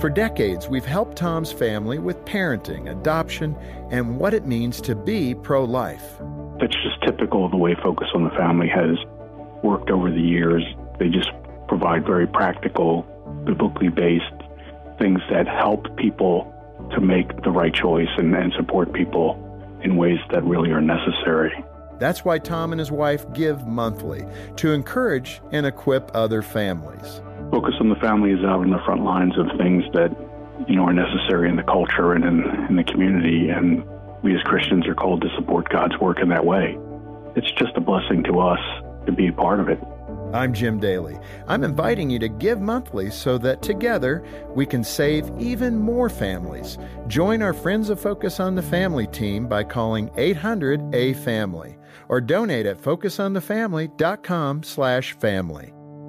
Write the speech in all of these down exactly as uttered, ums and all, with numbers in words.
For decades, we've helped Tom's family with parenting, adoption, and what it means to be pro-life. That's just typical of the way Focus on the Family has worked over the years. They just provide very practical, biblically based things that help people to make the right choice and, and support people in ways that really are necessary. That's why Tom and his wife give monthly, to encourage and equip other families. Focus on the Family is out in the front lines of things that, you know, are necessary in the culture and in, in the community, and we as Christians are called to support God's work in that way. It's just a blessing to us to be a part of it. I'm Jim Daly. I'm inviting you to give monthly so that together we can save even more families. Join our Friends of Focus on the Family team by calling eight hundred A family or donate at focusonthefamily.com slash family.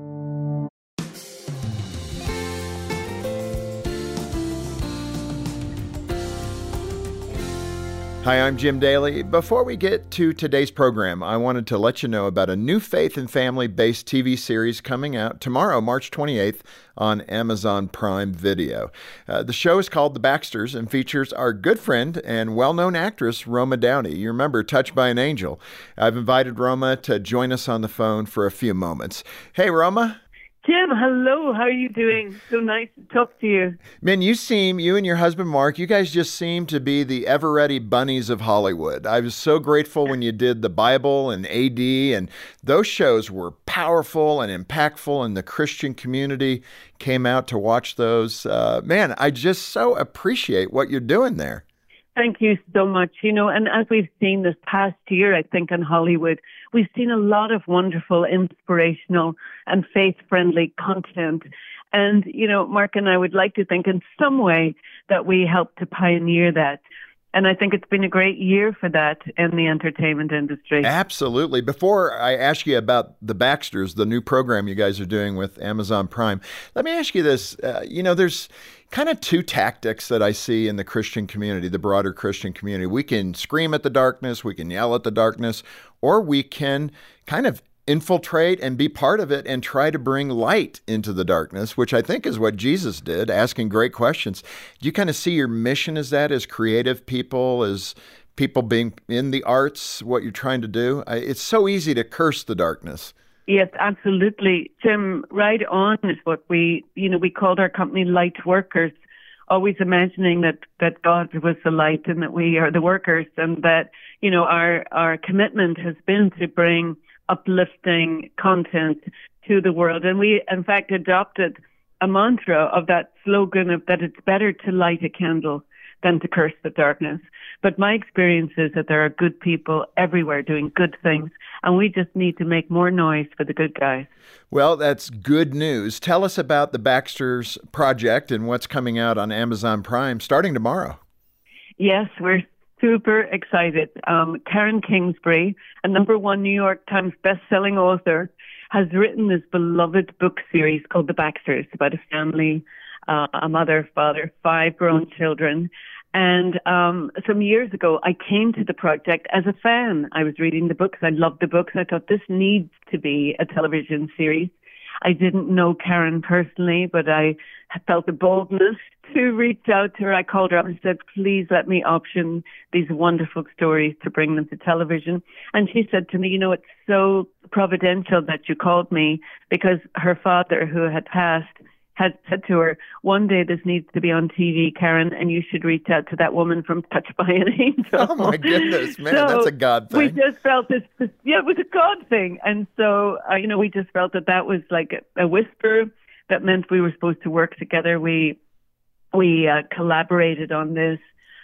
Hi, I'm Jim Daly. Before we get to today's program, I wanted to let you know about a new faith and family-based T V series coming out tomorrow, March twenty-eighth, on Amazon Prime Video. Uh, the show is called The Baxters and features our good friend and well-known actress, Roma Downey. You remember Touched by an Angel. I've invited Roma to join us on the phone for a few moments. Hey, Roma. Jim, hello. How are you doing? So nice to talk to you. Man, you seem, you and your husband, Mark, you guys just seem to be the ever-ready bunnies of Hollywood. I was so grateful when you did The Bible and A D, and those shows were powerful and impactful, and the Christian community came out to watch those. Uh, man, I just so appreciate what you're doing there. Thank you so much. You know, and as we've seen this past year, I think in Hollywood, we've seen a lot of wonderful, inspirational and faith-friendly content. And, you know, Mark and I would like to think in some way that we helped to pioneer that. And I think it's been a great year for that in the entertainment industry. Absolutely. Before I ask you about The Baxters, the new program you guys are doing with Amazon Prime, let me ask you this. Uh, you know, there's kind of two tactics that I see in the Christian community, the broader Christian community. We can scream at the darkness, we can yell at the darkness, or we can kind of infiltrate and be part of it and try to bring light into the darkness, which I think is what Jesus did, asking great questions. Do you kind of see your mission as that, as creative people, as people being in the arts, what you're trying to do? It's so easy to curse the darkness. Yes, absolutely. Jim, right on is what we, you know, we called our company Light Workers, always imagining that, that God was the light and that we are the workers, and that, you know, our, our commitment has been to bring uplifting content to the world. And we, in fact, adopted a mantra of that slogan of that it's better to light a candle than to curse the darkness. But my experience is that there are good people everywhere doing good things, and we just need to make more noise for the good guys. Well, that's good news. Tell us about the Baxters Project and what's coming out on Amazon Prime starting tomorrow. Yes, we're super excited. Um, Karen Kingsbury, a number one New York Times best-selling author, has written this beloved book series called The Baxters, about a family, uh, a mother, father, five grown children. And um, some years ago, I came to the project as a fan. I was reading the books. I loved the books. I thought this needs to be a television series. I didn't know Karen personally, but I felt the boldness to reach out to her. I called her up and said, please let me option these wonderful stories to bring them to television. And she said to me, you know, it's so providential that you called me, because her father, who had passed, had said to her, one day this needs to be on T V, Karen, and you should reach out to that woman from Touched by an Angel. Oh, my goodness, man, so that's a God thing. We just felt this, this, yeah, it was a God thing. And so, uh, you know, we just felt that that was like a, a whisper that meant we were supposed to work together. We we uh, collaborated on this.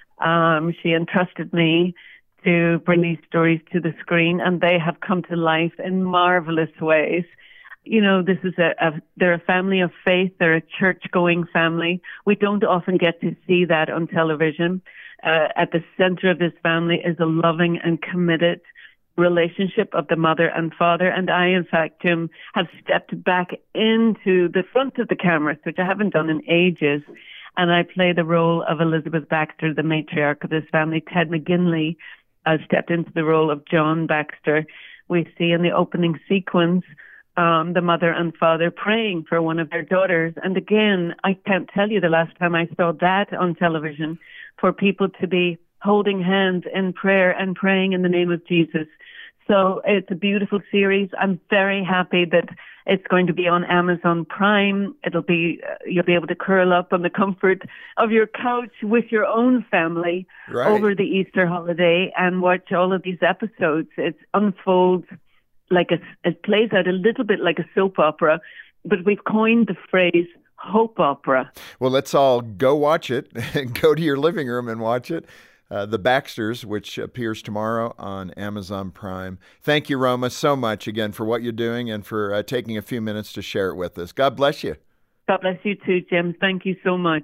Um, she entrusted me to bring these stories to the screen, and they have come to life in marvelous ways. You know, this is a, a they're a family of faith. They're a church-going family. We don't often get to see that on television. Uh, at the center of this family is a loving and committed relationship of the mother and father. And I, in fact, Jim, have stepped back into the front of the cameras, which I haven't done in ages. And I play the role of Elizabeth Baxter, the matriarch of this family. Ted McGinley uh, stepped into the role of John Baxter. We see in the opening sequence um, the mother and father praying for one of their daughters. And again, I can't tell you the last time I saw that on television, for people to be holding hands in prayer and praying in the name of Jesus. So it's a beautiful series. I'm very happy that it's going to be on Amazon Prime. It'll be, uh, you'll be able to curl up on the comfort of your couch with your own family right. over the Easter holiday and watch all of these episodes. It unfolds like a, it plays out a little bit like a soap opera, but we've coined the phrase hope opera. Well, let's all go watch it. Go to your living room and watch it. Uh, The Baxters, which appears tomorrow on Amazon Prime. Thank you, Roma, so much again for what you're doing and for uh, taking a few minutes to share it with us. God bless you. God bless you too, Jim. Thank you so much.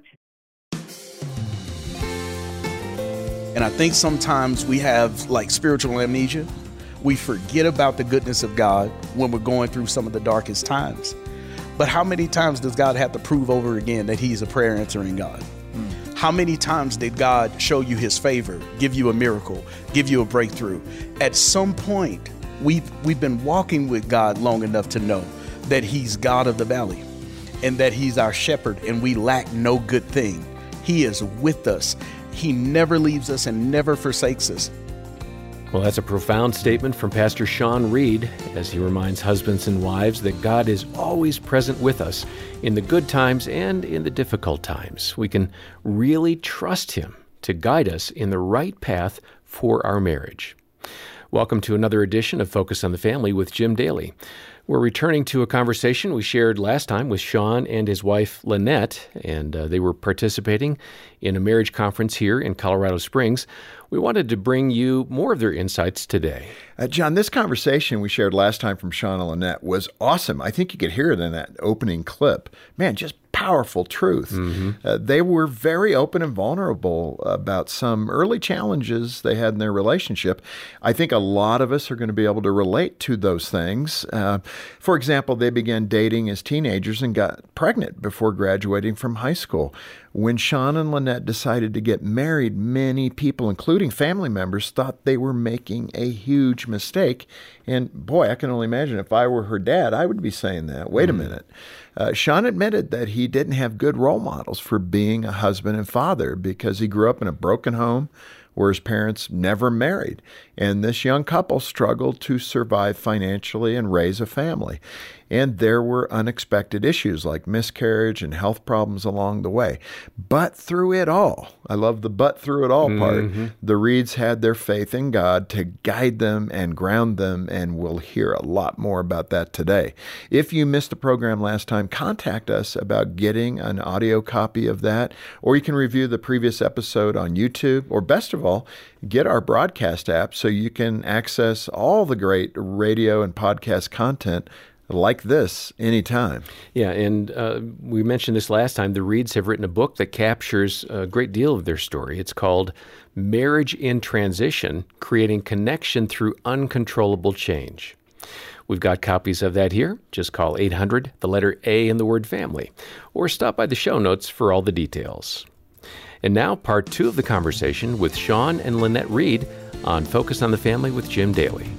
And I think sometimes we have like spiritual amnesia. We forget about the goodness of God when we're going through some of the darkest times. But how many times does God have to prove over again that he's a prayer answering God? How many times did God show you his favor, give you a miracle, give you a breakthrough? At some point, we've, we've been walking with God long enough to know that he's God of the valley and that he's our shepherd and we lack no good thing. He is with us. He never leaves us and never forsakes us. Well, that's a profound statement from Pastor Sean Reed as he reminds husbands and wives that God is always present with us in the good times and in the difficult times. We can really trust him to guide us in the right path for our marriage. Welcome to another edition of Focus on the Family with Jim Daly. We're returning to a conversation we shared last time with Sean and his wife, Lynette, and uh, they were participating in a marriage conference here in Colorado Springs. We wanted to bring you more of their insights today. Uh, John, this conversation we shared last time from Sean and Lynette was awesome. I think you could hear it in that opening clip. Man, just powerful truth. Mm-hmm. Uh, they were very open and vulnerable about some early challenges they had in their relationship. I think a lot of us are going to be able to relate to those things. Uh, for example, they began dating as teenagers and got pregnant before graduating from high school. When Sean and Lynette decided to get married, many people, including family members, thought they were making a huge mistake. And boy, I can only imagine if I were her dad, I would be saying that. Wait mm-hmm. a minute. Uh, Sean admitted that he didn't have good role models for being a husband and father because he grew up in a broken home where his parents never married. And this young couple struggled to survive financially and raise a family. And there were unexpected issues like miscarriage and health problems along the way. But through it all, I love the but through it all part, mm-hmm. the Reeds had their faith in God to guide them and ground them, and we'll hear a lot more about that today. If you missed the program last time, contact us about getting an audio copy of that, or you can review the previous episode on YouTube, or best of all, get our broadcast app so you can access all the great radio and podcast content like this anytime. Yeah, and uh, we mentioned this last time. The Reeds have written a book that captures a great deal of their story. It's called Marriage in Transition, Creating Connection Through Uncontrollable Change. We've got copies of that here. Just call eight hundred, the letter A in the word family, or stop by the show notes for all the details. And now, part two of the conversation with Sean and Lynette Reed on Focus on the Family with Jim Daly.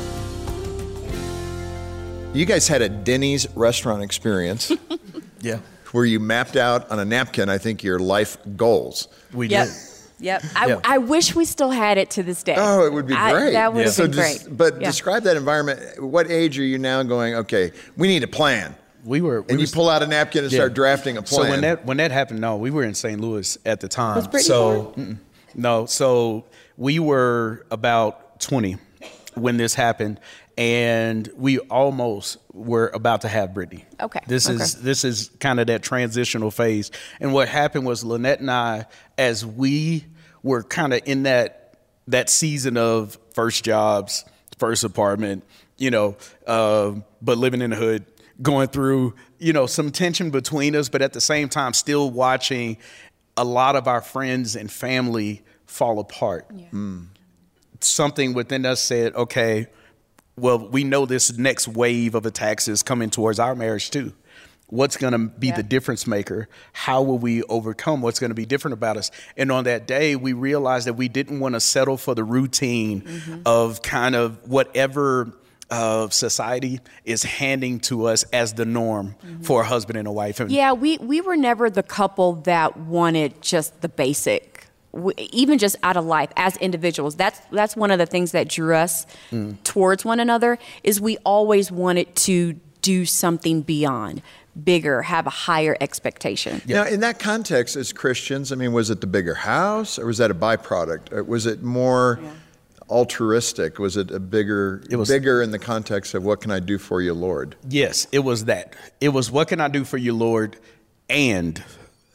You guys had a Denny's restaurant experience. Yeah. Where you mapped out on a napkin, I think, your life goals. We yep. did. Yep. I, yeah. I wish we still had it to this day. Oh, it would be I, great. that would yeah. have so been des- great. But yeah. describe that environment. What age are you now going, okay, we need a plan? We were, we and you were, pull out a napkin and yeah. start drafting a plan. So when that when that happened, no, we were in Saint Louis at the time. Was Brittany so born? no, so we were about twenty when this happened, and we almost were about to have Brittany. Okay. This okay. is this is kind of that transitional phase. And what happened was Lynette and I, as we were kind of in that that season of first jobs, first apartment, you know, uh, but living in the hood, going through, you know, some tension between us, but at the same time still watching a lot of our friends and family fall apart. Yeah. Mm. Something within us said, okay, well, we know this next wave of attacks is coming towards our marriage too. What's going to be yeah. the difference maker? How will we overcome? What's going to be different about us? And on that day, we realized that we didn't want to settle for the routine mm-hmm. of kind of whatever of society is handing to us as the norm mm-hmm. for a husband and a wife. And yeah, we, we were never the couple that wanted just the basic, we, even just out of life as individuals. That's that's one of the things that drew us mm. towards one another, is we always wanted to do something beyond, bigger, have a higher expectation. Now, in that context, as Christians, I mean, was it the bigger house, or was that a byproduct? Or was it more yeah. altruistic? Was it a bigger, it was bigger in the context of what can I do for you, Lord? Yes, it was that. It was what can I do for you, Lord? And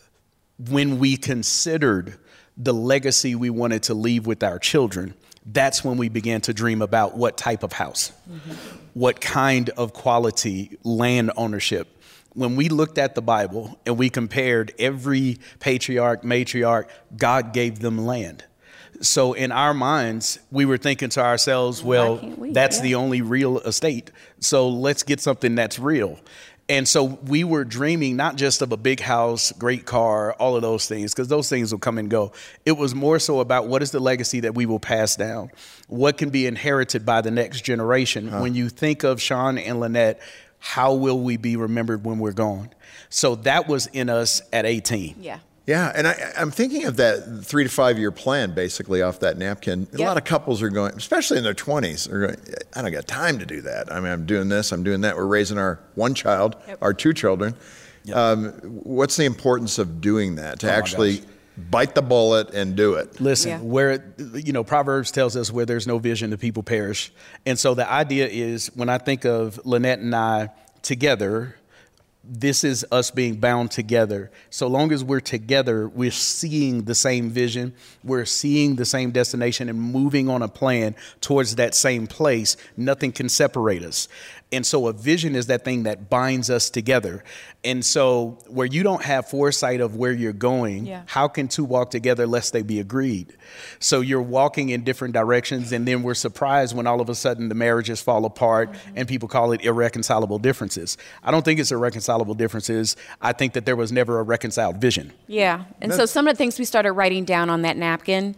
when we considered the legacy we wanted to leave with our children, that's when we began to dream about what type of house, mm-hmm. what kind of quality land ownership. When we looked at the Bible and we compared every patriarch, matriarch, God gave them land. So in our minds, we were thinking to ourselves, well, we? that's yeah. the only real estate. So let's get something that's real. And so we were dreaming not just of a big house, great car, all of those things, because those things will come and go. It was more so about what is the legacy that we will pass down? What can be inherited by the next generation? Huh. When you think of Sean and Lynette, how will we be remembered when we're gone? So that was in us at eighteen. Yeah. Yeah, and I, I'm thinking of that three to five year plan basically off that napkin. A yep. lot of couples are going, especially in their twenties, are going, I don't got time to do that. I mean, I'm doing this, I'm doing that. We're raising our one child, yep. our two children. Yep. Um, what's the importance of doing that, to oh actually bite the bullet and do it? Listen, yeah. where, you know, Proverbs tells us where there's no vision, the people perish. And so the idea is, when I think of Lynette and I together, this is us being bound together. So long as we're together, we're seeing the same vision, we're seeing the same destination and moving on a plan towards that same place. Nothing can separate us. And so a vision is that thing that binds us together. And so where you don't have foresight of where you're going, yeah. how can two walk together lest they be agreed? So you're walking in different directions, and then we're surprised when all of a sudden the marriages fall apart mm-hmm. and people call it irreconcilable differences. I don't think it's irreconcilable differences. I think that there was never a reconciled vision. Yeah. And That's- so some of the things we started writing down on that napkin,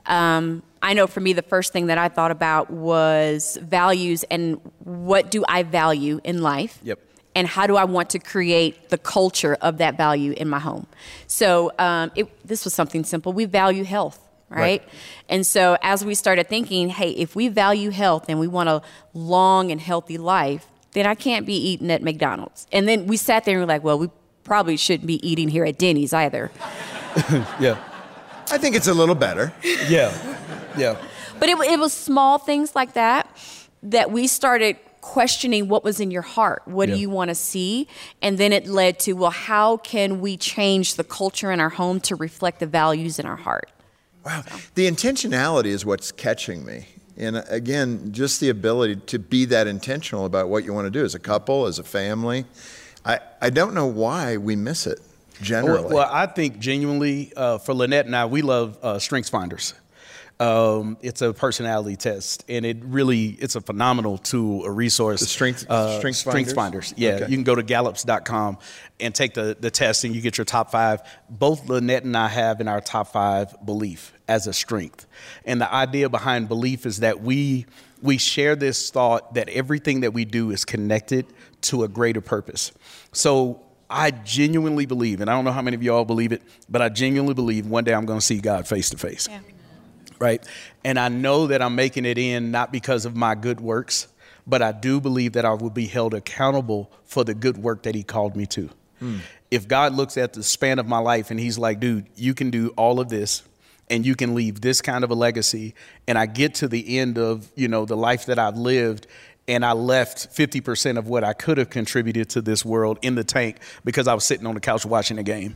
um, I know for me, the first thing that I thought about was values and what do I value in life? Yep. And how do I want to create the culture of that value in my home? So um, it, this was something simple. We value health, right? right? And so as we started thinking, hey, if we value health and we want a long and healthy life, then I can't be eating at McDonald's. And then we sat there and we're like, well, we probably shouldn't be eating here at Denny's either. yeah. I think it's a little better. Yeah. Yeah. But it, it was small things like that that we started questioning what was in your heart. What yeah. do you want to see? And then it led to, well, how can we change the culture in our home to reflect the values in our heart? Wow. So. The intentionality is what's catching me. And again, just the ability to be that intentional about what you want to do as a couple, as a family. I, I don't know why we miss it generally. Well, well I think genuinely uh, for Lynette and I, we love uh, Strengths Finders. Um, it's a personality test, and it really, it's a phenomenal tool, a resource. The strength, uh, strengths Strengths Finders? Finders. Yeah, okay. You can go to gallops dot com and take the, the test, and you get your top five. Both Lynette and I have in our top five belief as a strength. And the idea behind belief is that we we share this thought that everything that we do is connected to a greater purpose. So I genuinely believe, and I don't know how many of you all believe it, but I genuinely believe one day I'm going to see God face to face. Yeah. Right. And I know that I'm making it in not because of my good works, but I do believe that I will be held accountable for the good work that he called me to. Hmm. If God looks at the span of my life and he's like, dude, you can do all of this and you can leave this kind of a legacy. And I get to the end of, you know, the life that I've lived, and I left fifty percent of what I could have contributed to this world in the tank because I was sitting on the couch watching a game.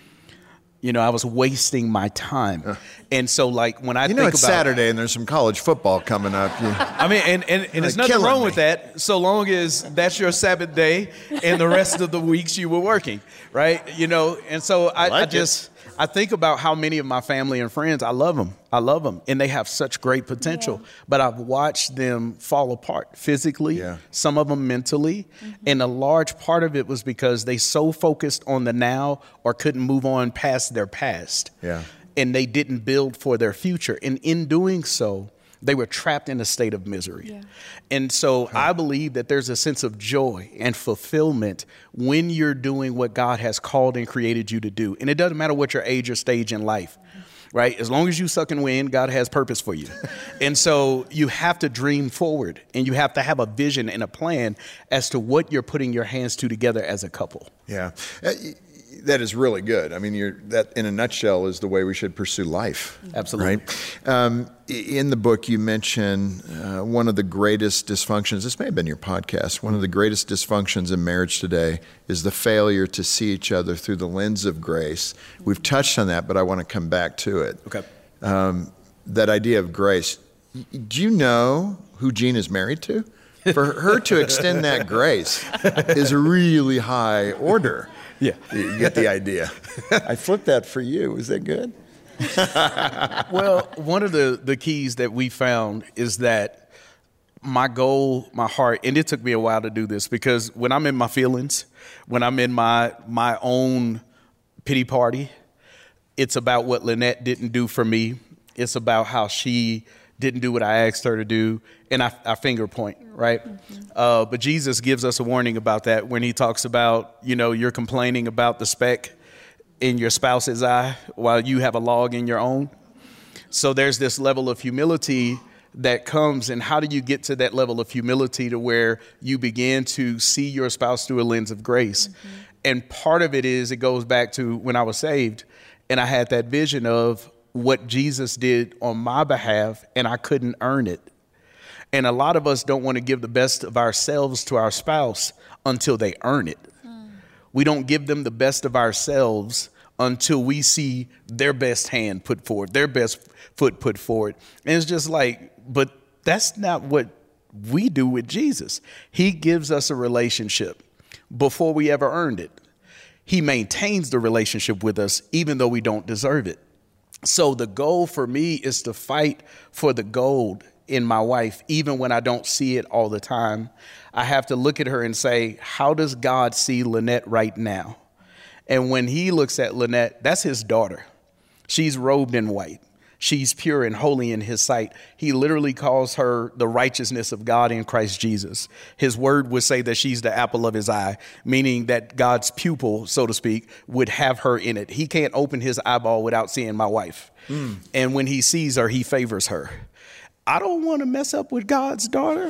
You know, I was wasting my time. Uh, and so, like, when I you think know it's about... Saturday and there's some college football coming up. You, I mean, and, and, and there's nothing wrong me. with that, so long as that's your Sabbath day and the rest of the weeks you were working, right? You know, and so I, I, like I just... I think about how many of my family and friends, I love them. I love them. And they have such great potential. Yeah. But I've watched them fall apart physically, yeah. some of them mentally. Mm-hmm. And a large part of it was because they so focused on the now or couldn't move on past their past. Yeah. And they didn't build for their future. And in doing so, They were trapped in a state of misery. Yeah. And so I believe that there's a sense of joy and fulfillment when you're doing what God has called and created you to do. And it doesn't matter what your age or stage in life, right? As long as you suck and win, God has purpose for you. And so you have to dream forward, and you have to have a vision and a plan as to what you're putting your hands to together as a couple. Yeah. Uh, That is really good. I mean, you're, that in a nutshell is the way we should pursue life. Absolutely. Right? Um, in the book, you mention uh, one of the greatest dysfunctions, this may have been your podcast, one of the greatest dysfunctions in marriage today is the failure to see each other through the lens of grace. We've touched on that, but I want to come back to it. Okay. Um, that idea of grace. Do you know who Jean is married to? For her to extend that grace is a really high order. Yeah. You get the idea. I flipped that for you. Is that good? Well, one of the, the keys that we found is that my goal, my heart, and it took me a while to do this because when I'm in my feelings, when I'm in my my own pity party, it's about what Lynette didn't do for me. It's about how she didn't do what I asked her to do, and I, I finger point, right? Mm-hmm. Uh, but Jesus gives us a warning about that when he talks about, you know, you're complaining about the speck in your spouse's eye while you have a log in your own. So there's this level of humility that comes, and how do you get to that level of humility to where you begin to see your spouse through a lens of grace? Mm-hmm. And part of it is, it goes back to when I was saved, and I had that vision of what Jesus did on my behalf, and I couldn't earn it. And a lot of us don't want to give the best of ourselves to our spouse until they earn it. Mm. We don't give them the best of ourselves until we see their best hand put forward, their best foot put forward. And it's just like, but that's not what we do with Jesus. He gives us a relationship before we ever earned it. He maintains the relationship with us even though we don't deserve it. So the goal for me is to fight for the gold in my wife, even when I don't see it all the time. I have to look at her and say, how does God see Lynette right now? And when he looks at Lynette, that's his daughter. She's robed in white. She's pure and holy in his sight. He literally calls her the righteousness of God in Christ Jesus. His word would say that she's the apple of his eye, meaning that God's pupil, so to speak, would have her in it. He can't open his eyeball without seeing my wife. Mm. And when he sees her, he favors her. I don't want to mess up with God's daughter.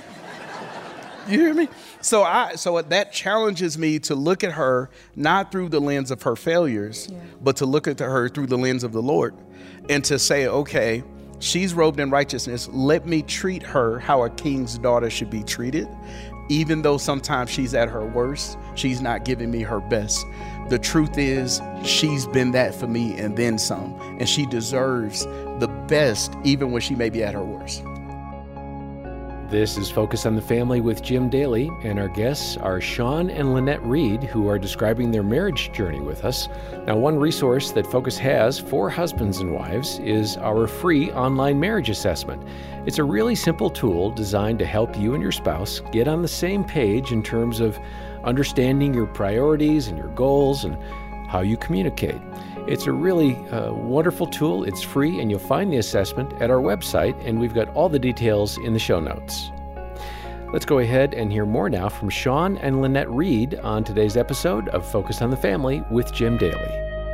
You hear me? So I, so that challenges me to look at her not through the lens of her failures, yeah. but to look at her through the lens of the Lord, and to say, okay, she's robed in righteousness. Let me treat her how a king's daughter should be treated, even though sometimes she's at her worst. She's not giving me her best. The truth is, she's been that for me and then some, and she deserves the best, even when she may be at her worst. This is Focus on the Family with Jim Daly, and our guests are Sean and Lynette Reed, who are describing their marriage journey with us. Now, one resource that Focus has for husbands and wives is our free online marriage assessment. It's a really simple tool designed to help you and your spouse get on the same page in terms of understanding your priorities and your goals and how you communicate. It's a really uh, wonderful tool. It's free, and you'll find the assessment at our website, and we've got all the details in the show notes. Let's go ahead and hear more now from Sean and Lynette Reed on today's episode of Focus on the Family with Jim Daly.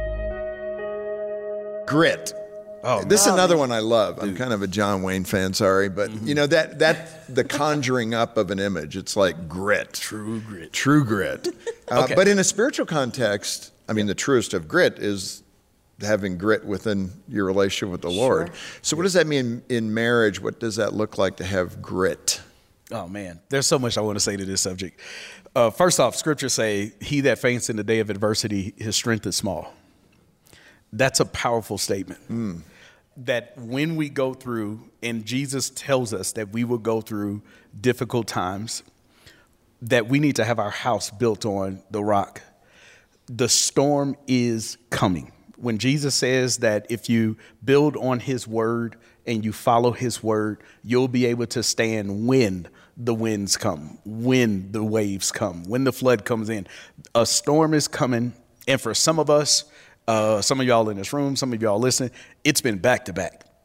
Grit. Oh, this is no. another one I love. I'm kind of a John Wayne fan, sorry, but mm-hmm. you know that that the conjuring up of an image. It's like grit, true grit, true grit. Uh, okay. But in a spiritual context, I mean, the truest of grit is having grit within your relationship with the Lord. Sure. So, what does that mean in marriage? What does that look like to have grit? Oh man, there's so much I want to say to this subject. Uh, first off, scriptures say, "He that faints in the day of adversity, his strength is small." That's a powerful statement. Mm. That when we go through, and Jesus tells us that we will go through difficult times, that we need to have our house built on the rock. The storm is coming. When Jesus says that if you build on his word and you follow his word, you'll be able to stand when the winds come, when the waves come, when the flood comes in. A storm is coming. And for some of us, Uh, some of y'all in this room, some of y'all listening, it's been back to back.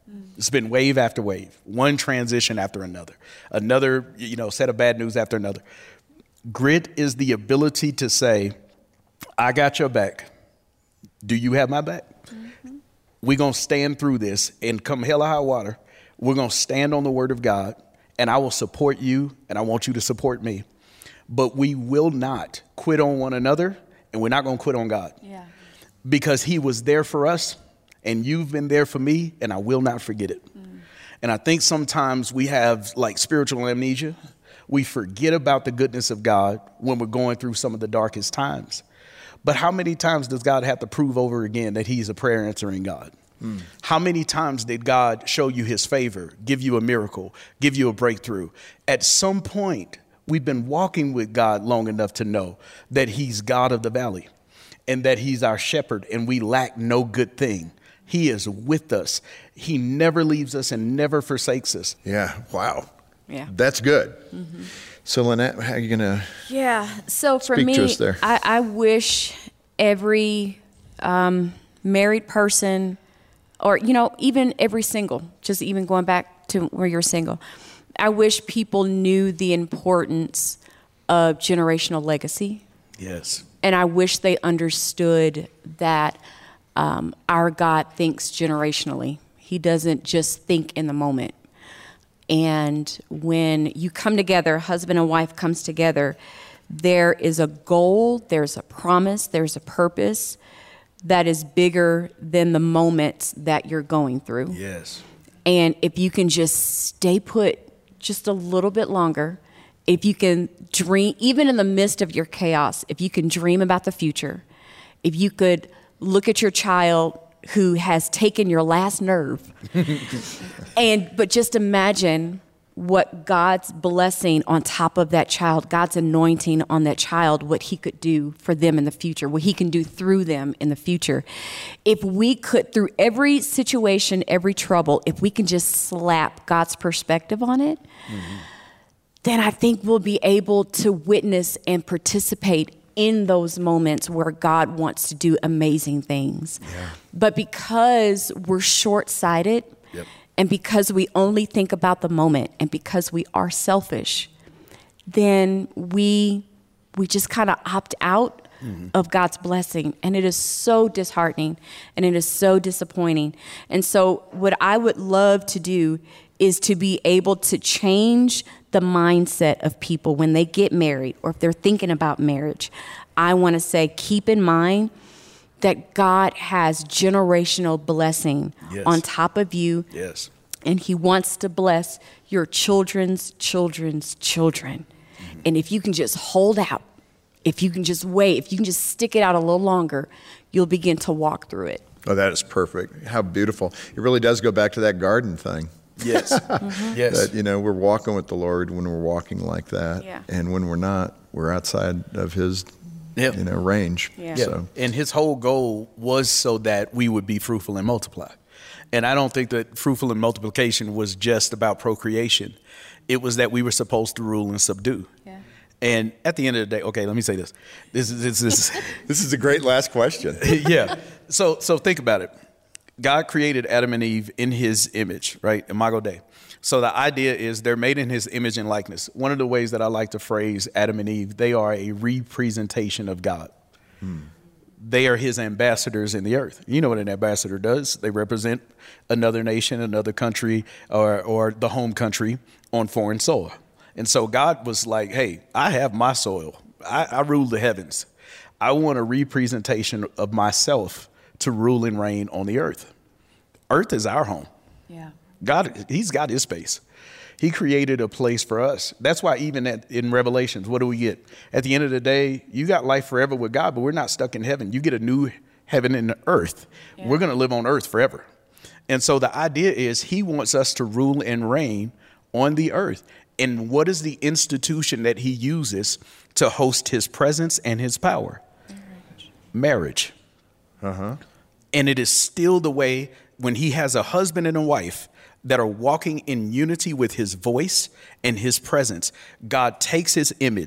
It's been wave after wave, one transition after another, another, you know, set of bad news after another. Grit is the ability to say, I got your back. Do you have my back? Mm-hmm. We're going to stand through this, and come hell or high water, we're going to stand on the word of God, and I will support you, and I want you to support me. But we will not quit on one another, and we're not going to quit on God. Yeah. Because he was there for us, and you've been there for me, and I will not forget it. Mm. And I think sometimes we have like spiritual amnesia. We forget about the goodness of God when we're going through some of the darkest times. But how many times does God have to prove over again that he's a prayer answering God? Mm. How many times did God show you his favor, give you a miracle, give you a breakthrough? At some point, we've been walking with God long enough to know that he's God of the valley and that he's our shepherd and we lack no good thing. He is with us. He never leaves us and never forsakes us. Yeah. Wow. Yeah. That's good. Mm-hmm. So Lynette, how are you going to Yeah. So for speak me, to us there? I, I wish every um, married person or, you know, even every single, just even going back to where you're single, I wish people knew the importance of generational legacy. Yes. And I wish they understood that um, our God thinks generationally. He doesn't just think in the moment. And when you come together, husband and wife comes together, there is a goal, there's a promise, there's a purpose that is bigger than the moments that you're going through. Yes. And if you can just stay put just a little bit longer, if you can dream, even in the midst of your chaos, if you can dream about the future, if you could look at your child who has taken your last nerve, and but just imagine what God's blessing on top of that child, God's anointing on that child, what he could do for them in the future, what he can do through them in the future. If we could, through every situation, every trouble, if we can just slap God's perspective on it, mm-hmm. then I think we'll be able to witness and participate in those moments where God wants to do amazing things. Yeah. But because we're short-sighted, yep. and because we only think about the moment, and because we are selfish, then we we just kind of opt out mm-hmm. of God's blessing. And it is so disheartening, and it is so disappointing. And so what I would love to do is to be able to change the mindset of people when they get married or if they're thinking about marriage. I want to say, keep in mind that God has generational blessing yes. on top of you. Yes. And he wants to bless your children's children's children. Mm-hmm. And if you can just hold out, if you can just wait, if you can just stick it out a little longer, you'll begin to walk through it. Oh, that is perfect. How beautiful. It really does go back to that garden thing. Yes. mm-hmm. Yes. That, you know, we're walking with the Lord when we're walking like that. Yeah. And when we're not, we're outside of his, yep. you know, range. Yeah. So. And his whole goal was so that we would be fruitful and multiply. And I don't think that fruitful and multiplication was just about procreation. It was that we were supposed to rule and subdue. Yeah. And at the end of the day, okay, let me say this. This is this is this is a great last question. yeah. So so think about it. God created Adam and Eve in his image, right? Imago Dei. So the idea is they're made in his image and likeness. One of the ways that I like to phrase Adam and Eve, they are a representation of God. Hmm. They are his ambassadors in the earth. You know what an ambassador does. They represent another nation, another country, or, or the home country on foreign soil. And so God was like, hey, I have my soil. I, I rule the heavens. I want a representation of myself to rule and reign on the earth. Earth is our home. Yeah. God, he's got his space. He created a place for us. That's why even at, in Revelations, what do we get? At the end of the day, you got life forever with God, but we're not stuck in heaven. You get a new heaven and earth. Yeah. We're going to live on earth forever. And so the idea is he wants us to rule and reign on the earth. And what is the institution that he uses to host his presence and his power? Marriage. Marriage. Uh-huh. And it is still the way when he has a husband and a wife that are walking in unity with his voice and his presence, God takes his image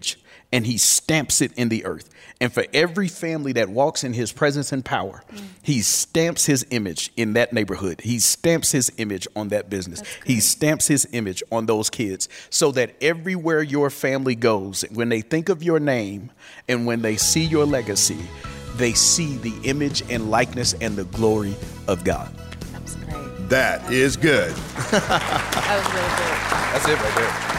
and he stamps it in the earth. And for every family that walks in his presence and power, mm. he stamps his image in that neighborhood. He stamps his image on that business. He stamps his image on those kids, so that everywhere your family goes, when they think of your name and when they see your legacy, they see the image and likeness and the glory of God. That's great. That is good. That was really good. That's it right there.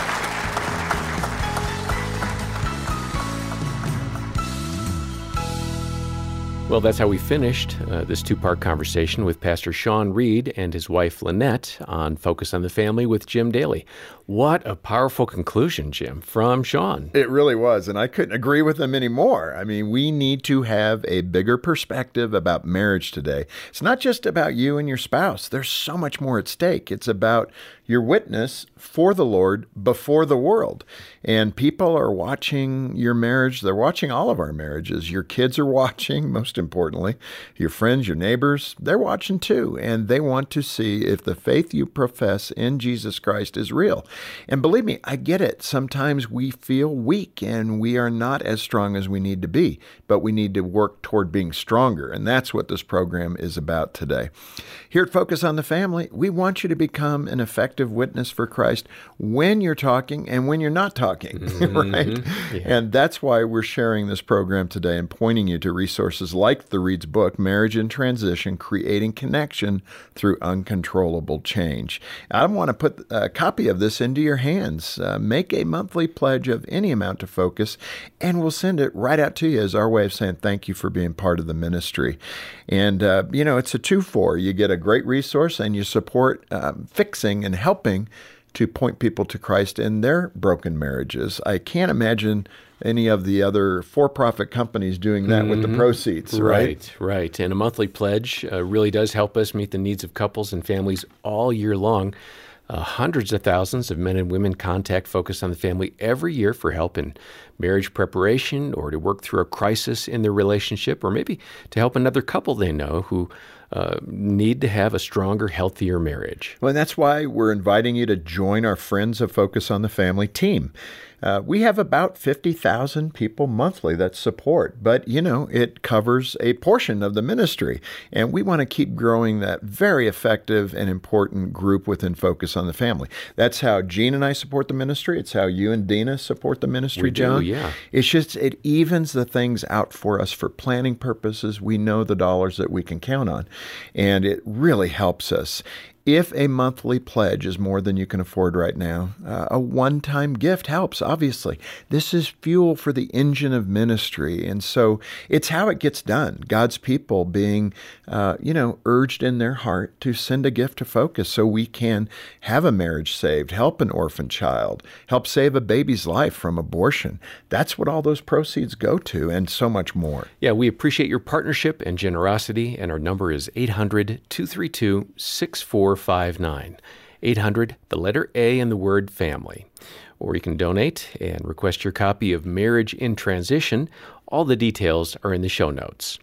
Well, that's how we finished uh, this two-part conversation with Pastor Sean Reed and his wife Lynette on Focus on the Family with Jim Daly. What a powerful conclusion, Jim, from Sean. It really was, and I couldn't agree with him anymore. I mean, we need to have a bigger perspective about marriage today. It's not just about you and your spouse. There's so much more at stake. It's about your witness for the Lord before the world. And people are watching your marriage. They're watching all of our marriages. Your kids are watching, most importantly. Your friends, your neighbors, they're watching too. And they want to see if the faith you profess in Jesus Christ is real. And believe me, I get it. Sometimes we feel weak and we are not as strong as we need to be, but we need to work toward being stronger. And that's what this program is about today. Here at Focus on the Family, we want you to become an effective witness for Christ when you're talking and when you're not talking, mm-hmm. right? Yeah. And that's why we're sharing this program today and pointing you to resources like the Reed's book, Marriage in Transition, Creating Connection Through Uncontrollable Change. I want to put a copy of this into your hands. Uh, make a monthly pledge of any amount to Focus, and we'll send it right out to you as our way of saying thank you for being part of the ministry. And, uh, you know, it's a two-for. You get a great resource and you support um, fixing and helping to point people to Christ in their broken marriages. I can't imagine any of the other for-profit companies doing that mm-hmm. with the proceeds, right? Right, right. And a monthly pledge uh, really does help us meet the needs of couples and families all year long. Uh, hundreds of thousands of men and women contact Focus on the Family every year for help in marriage preparation or to work through a crisis in their relationship, or maybe to help another couple they know who uh, need to have a stronger, healthier marriage. Well, and that's why we're inviting you to join our Friends of Focus on the Family team. Uh, we have about fifty thousand people monthly that support, but, you know, it covers a portion of the ministry, and we want to keep growing that very effective and important group within Focus on the Family. That's how Gene and I support the ministry. It's how you and Dina support the ministry, we John. Do, yeah. It's just, it evens the things out for us for planning purposes. We know the dollars that we can count on, and it really helps us. If a monthly pledge is more than you can afford right now, uh, a one-time gift helps, obviously. This is fuel for the engine of ministry, and so it's how it gets done. God's people being, uh, you know, urged in their heart to send a gift to Focus so we can have a marriage saved, help an orphan child, help save a baby's life from abortion. That's what all those proceeds go to, and so much more. Yeah, we appreciate your partnership and generosity, and our number is eight hundred, two three two, six four five nine. eight hundred, the letter A and the word family. Or you can donate and request your copy of Marriage in Transition. All the details are in the show notes.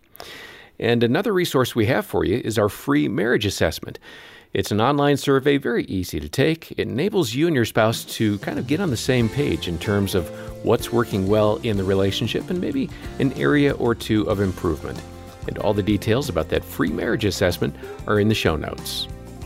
And another resource we have for you is our free marriage assessment. It's an online survey, very easy to take. It enables you and your spouse to kind of get on the same page in terms of what's working well in the relationship and maybe an area or two of improvement. And all the details about that free marriage assessment are in the show notes.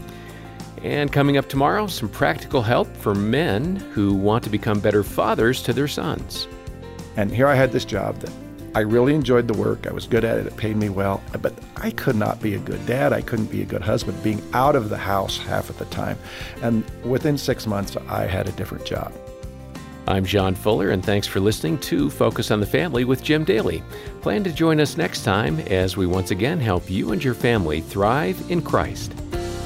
And coming up tomorrow, some practical help for men who want to become better fathers to their sons. And here I had this job that I really enjoyed the work. I was good at it. It paid me well. But I could not be a good dad. I couldn't be a good husband, being out of the house half of the time. And within six months, I had a different job. I'm John Fuller, and thanks for listening to Focus on the Family with Jim Daly. Plan to join us next time as we once again help you and your family thrive in Christ.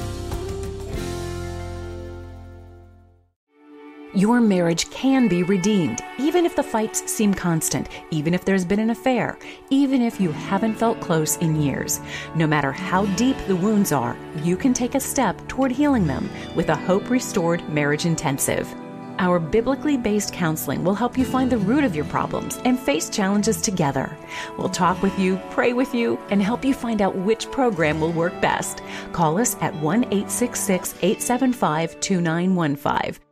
Your marriage can be redeemed, even if the fights seem constant, even if there's been an affair, even if you haven't felt close in years. No matter how deep the wounds are, you can take a step toward healing them with a Hope Restored Marriage Intensive. Our biblically based counseling will help you find the root of your problems and face challenges together. We'll talk with you, pray with you, and help you find out which program will work best. Call us at one eight six six, eight seven five, two nine one five.